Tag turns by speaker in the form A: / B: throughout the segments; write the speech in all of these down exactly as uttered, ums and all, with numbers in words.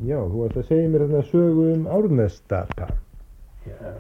A: Já, þú varst að segja mér þarna sögu um Árnesstapa.
B: Já,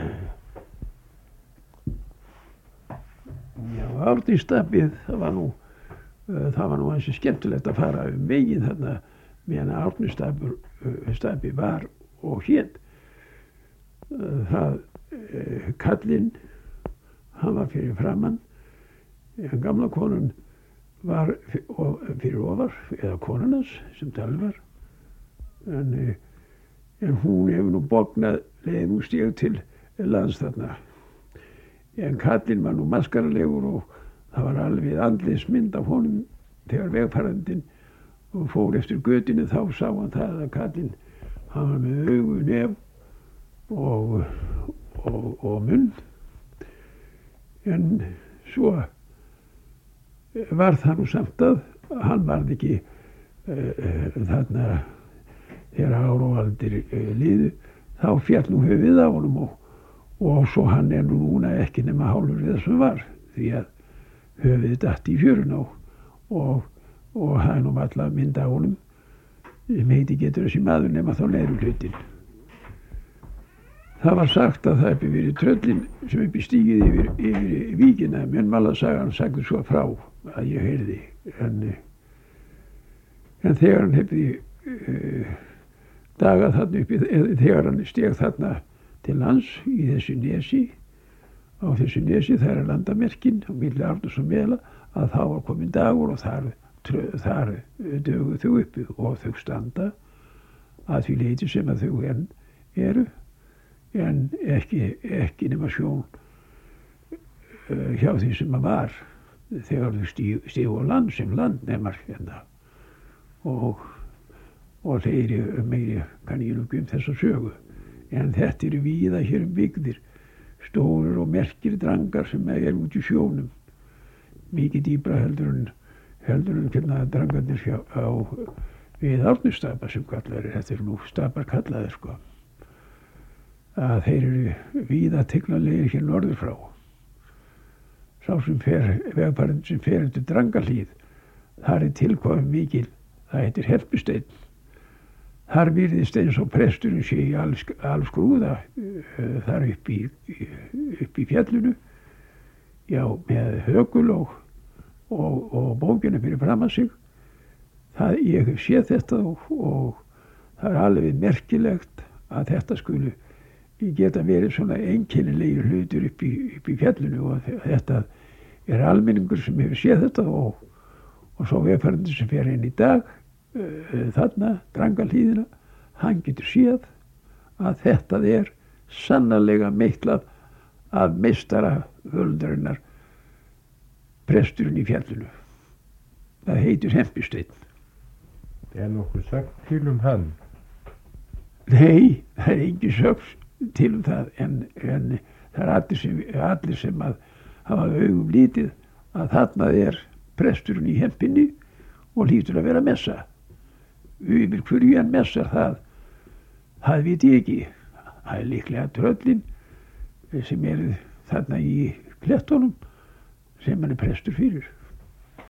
B: Já Árnesstapið, það var nú, uh, það var nú ansi skemmtilegt að fara um veginn þarna meðan Árnesstapur uh, stapi var og hét. Uh, það, uh, kallinn, hann var fyrir framann, en gamla konun var fyrir ofar, eða konunans sem talið var. En, en hún hefur nú bognað leið nú stíg til lands þarna. En kallinn var nú maskaralegur og það var alveg andlitsmynd af honum þegar vegfarandinn og fór eftir götunni, þá sá hann það að kallinn, hann var með augu, nef og, og, og munn. En svo var það nú samt að hann varð ekki uh, þarna þegar ár og aldir uh, liðu, þá fjall nú höfuðið á honum og, og svo hann er nú núna ekki nema hálfur við það sem var, því að höfuðið datt í fjöruna og, og, og það er nú alltaf mynd á honum sem heiti getur þessi maður nema þá neðru hlutin. Það var sagt að það hefði verið tröllin sem hefði stígið yfir, yfir víkina, menn Valasagan sagði svo frá að ég heyrði. En, en þegar hann hefði uh, dagað þarna uppi, þegar hann steg þarna til lands í þessu nesi, á þessu nesi, þar er landamerkin á milli Árness og Mela, að þá var komin dagur og þar, þar dögu þau uppi og þau standa að því leyti sem að þau enn eru. En ekki, ekki nema sjón uh, hjá því sem að var þegar þau stígu á land sem landnemar hérna. Og, og þeir meiri kann ég nú ekki um þessa sögu. En þetta eru víða hér um byggðir, stórir og merkir drangar sem er út í sjónum. Mikið dýbra heldur en, heldur en hérna drangarnir hjá, á við Árnesstapa sem kallaðir, þetta eru nú stapar kallaðir sko. Að þeir eru víða tignarlegir hér norður frá. Sá sem fer, vegfarinn sem fer undir Drangahlíð, þar er tilkominn mikil, það heitir Herpusteinn. Þar virðist eins og presturinn sé í alskrúða uh, þar upp í, upp í fjallinu, já, með högul og, og, og bókina fyrir fram að sig. Það, ég hef séð þetta og, og það er alveg merkilegt að þetta skulu geta verið svona einkennilegir hlutur upp í, upp í fjallinu og þetta er almenningur sem hefur séð þetta og, og svo vegfarandi sem fer inn í dag uh, þarna, Drangahlíðina, hann getur séð að þetta er sannarlega meitlað af meistara völundarinnar presturinn í fjallinu. Það heitir Herpusteinn.
A: Er nokkuð sagt til um hann?
B: Nei, það er engin sögn til um það, en, en það er allir sem, allir sem að hafa augum lítið að þarna er presturinn í hempinni og hlýtur að vera messa. Yfir hverju hann messar það, það veit ég ekki. Það er líklega tröllin sem eru þarna í klettunum sem hann er prestur fyrir.